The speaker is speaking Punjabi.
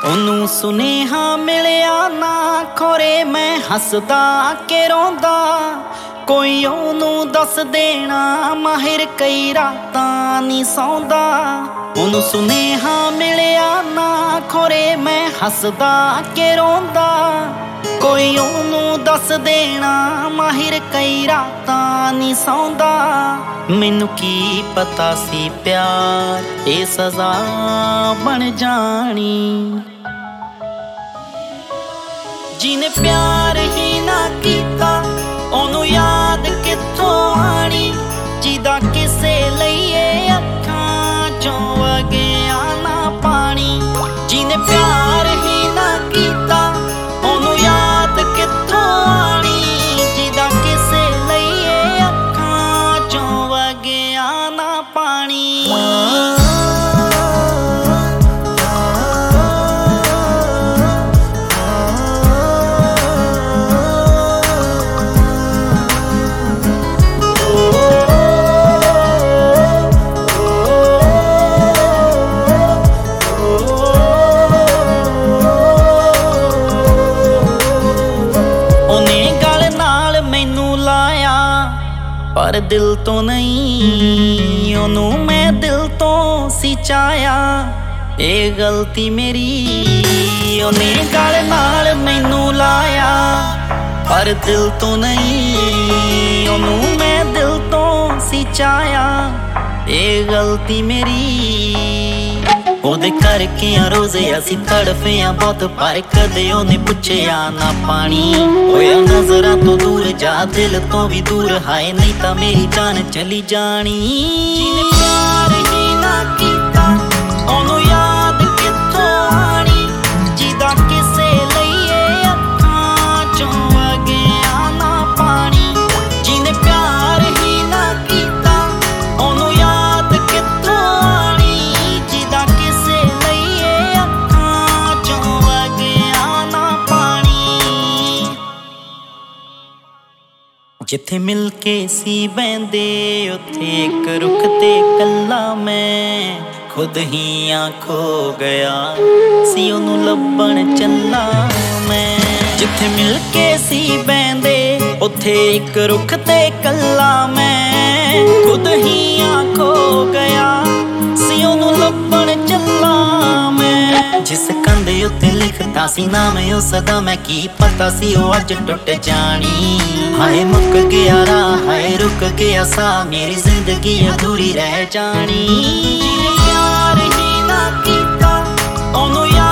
ਉਹਨੂੰ ਸੁਨੇਹਾ ਮਿਲਿਆ ਨਾ ਖੋਰੇ ਮੈਂ ਹੱਸਦਾ ਕਿ ਰੋਂਦਾ ਕੋਈ ਉਹਨੂੰ ਦੱਸ ਦੇਣਾ ਮਾਹਿਰ ਕਈ ਰਾਤਾਂ ਨਹੀਂ ਸੌਂਦਾ ਉਹਨੂੰ ਸੁਨੇਹਾ ਮਿਲਿਆ ਨਾ ਖੋਰੇ ਮੈਂ ਹੱਸਦਾ ਕਿ ਰੋਂਦਾ ਕੋਈ ਉਹਨੂੰ ਦੱਸ ਦੇਣਾ ਮਾਹਿਰ ਕਈ ਰਾਤਾਂ ਨਹੀਂ ਸੌਂਦਾ ਮੈਨੂੰ ਕੀ ਪਤਾ ਸੀ ਪਿਆਰ ਇਹ ਸਜ਼ਾ ਬਣ ਜਾਣੀ ਜਿਹਨੇ ਪਿਆਰ ਹੀ ਨਾ ਕੀਤਾ ਉਹਨੂੰ ਯਾਦ ਕਿੱਥੋਂ ਆਣੀ ਜਿਹਦਾ ਕਿਸੇ ਲਈ ਇਹ ਅੱਖਾਂ ਚੋਂ ਵਗਿਆ ਨਾ ਪਾਣੀ ਜਿਹਨੇ ਪਿਆਰ ਹੀ ਨਾ ਕੀਤਾ ਉਹਨੂੰ ਯਾਦ ਕਿੱਥੋਂ ਆਣੀ ਜਿਹਦਾ ਕਿਸੇ ਲਈ ਇਹ ਅੱਖਾਂ ਚੋਂ ਵਗਿਆ ਨਾ ਪਾਣੀ ਪਰ ਦਿਲ ਤੋਂ ਨਹੀਂ ਉਹਨੂੰ ਮੈਂ ਦਿਲ ਤੋਂ ਸੀ ਚਾਹਿਆ ਇਹ ਗਲਤੀ ਮੇਰੀ ਉਹਨੇ ਗਲ ਨਾਲ ਮੈਨੂੰ ਲਾਇਆ ਪਰ ਦਿਲ ਤੋਂ ਨਹੀਂ ਉਹਨੂੰ ਮੈਂ ਦਿਲ ਤੋਂ ਸੀ ਚਾਹਿਆ ਇਹ ਗਲਤੀ ਮੇਰੀ ਉਹਦੇ ਕਰਕੇ ਆ ਰੋਜ਼ੇ ਅਸੀਂ ਤੜਫੇ ਆ ਬਹੁਤ ਪਰ ਕਦੇ ਉਹਨੇ ਪੁੱਛਿਆ ਨਾ ਪਾਣੀ ਹੋਇਆ ਨਜ਼ਰਾਂ ਤੋਂ ਦੂਰ ਜਾ ਦਿਲ ਤੋਂ ਵੀ ਦੂਰ ਹਾਏ ਨਹੀਂ ਤਾਂ ਮੇਰੀ ਜਾਨ ਚਲੀ ਜਾਣੀ ਜਿਹਨੇ ਪਿਆਰ ਹੀ ਨਾ ਕੀਤਾ ਉਹਨੂੰ ਯਾਦ ਕਿੱਥੋਂ ਆਣੀ ਜਿਹਦਾ ਕਿਸੇ ਲਈ ਇਹ ਅੱਖਾਂ ਚੋਂ ਵਗਿਆ ਨਾ ਪਾਣੀ ਜਿਹਨੇ ਪਿਆਰ ਹੀ ਨਾ ਕੀਤਾ ਉਹਨੂੰ ਯਾਦ ਕਿੱਥੋਂ ਆਣੀ ਜਿਹਦਾ ਕਿਸੇ ਲਈ ਇਹ ਅੱਖਾਂ ਚੋਂ ਵਗਿਆ ਨਾ ਪਾਣੀ ਜਿੱਥੇ ਮਿਲ ਕੇ ਸੀ ਬਹਿੰਦੇ ਉੱਥੇ ਇੱਕ ਰੁੱਖ ਤੇ ਕੱਲਾ ਮੈਂ ਖੁਦ ਹੀ ਖੋ ਗਿਆ ਸੀ ਉਹਨੂੰ ਲੱਭਣ ਚੱਲਾ ਮੈਂ ਜਿੱਥੇ ਮਿਲ ਕੇ ਸੀ ਬਹਿੰਦੇ ਉੱਥੇ ਇੱਕ ਰੁੱਖ ਤੇ ਕੱਲਾ ਮੈਂ ਖੁਦ ਹੀ ਖੋ ਗਿਆ ਸੀ ਉਹਨੂੰ ਲੱਭਣ ਚੱਲਾ ਮੈਂ ਜਿਸ ਕੰਧ ਉੱਤੇ ਲਿਖਦਾ ਸੀ ਨਾਮ ਉਸ ਦਾ ਮੈਂ ਕੀ ਪਤਾ ਸੀ ਉਹ ਅੱਜ ਟੁੱਟ ਜਾਣੀ ਹਾਏ ਮੁੱਕ ਗਿਆ ਰਾਹ ਹਾਏ ਰੁਕ ਗਿਆ ਸਾਹ ਮੇਰੀ ਜ਼ਿੰਦਗੀ ਅਧੂਰੀ ਰਹਿ ਜਾਣੀ ਜਿਹਨੇ ਪਿਆਰ ਹੀ ਨਾ ਕੀਤਾ ਉਹਨੂੰ